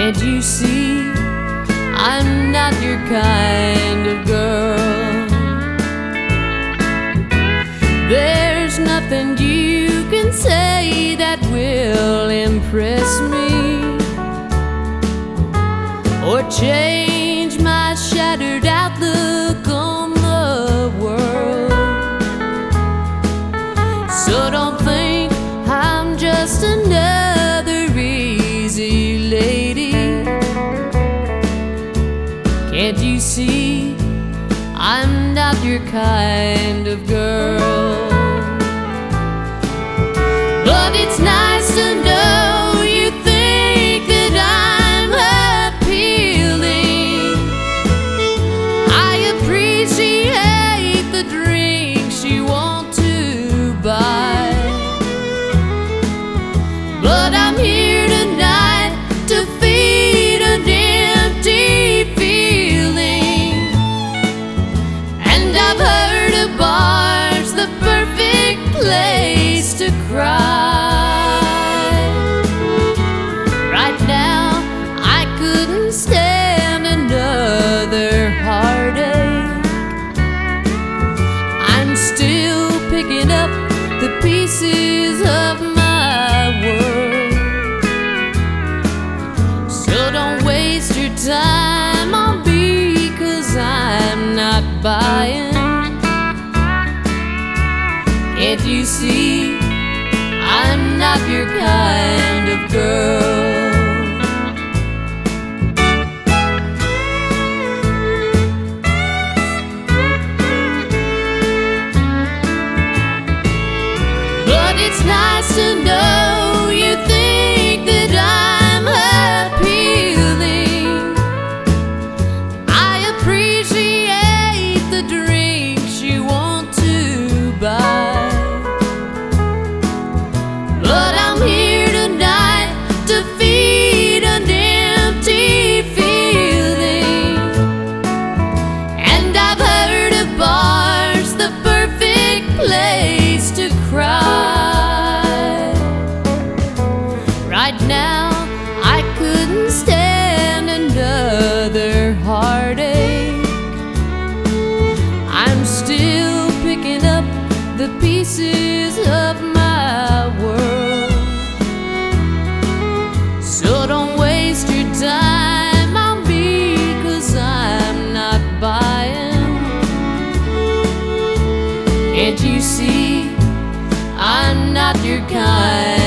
Can't you see I'm not your kind of girl? There's nothing you can say that will impress me or change my shattered outlook on the world. So don't think I'm just another easy lady. Can't you see I'm not your kind of girl? But it's nice to know you think that I'm appealing. I appreciate the drinks you want to buy, but I'm here tonight to feed an empty feeling. And I've heard a bar's the perfect place to cry. Right now I couldn't stand another heartache. I'm still picking up the pieces of my world. So don't waste your time on me, 'cause I'm not buying. Can't you see I'm not your kind of girl? But it's nice to know you think that I'm appealing. I appreciate the drinks you want to buy, but I'm here tonight to feed an empty feeling. And I've heard a bar's the perfect place to cry. Right now I couldn't stand another heartache. I'm still picking up the pieces of my world. So don't waste your time on me, 'cause I'm not buying. Can't you see I'm not your kind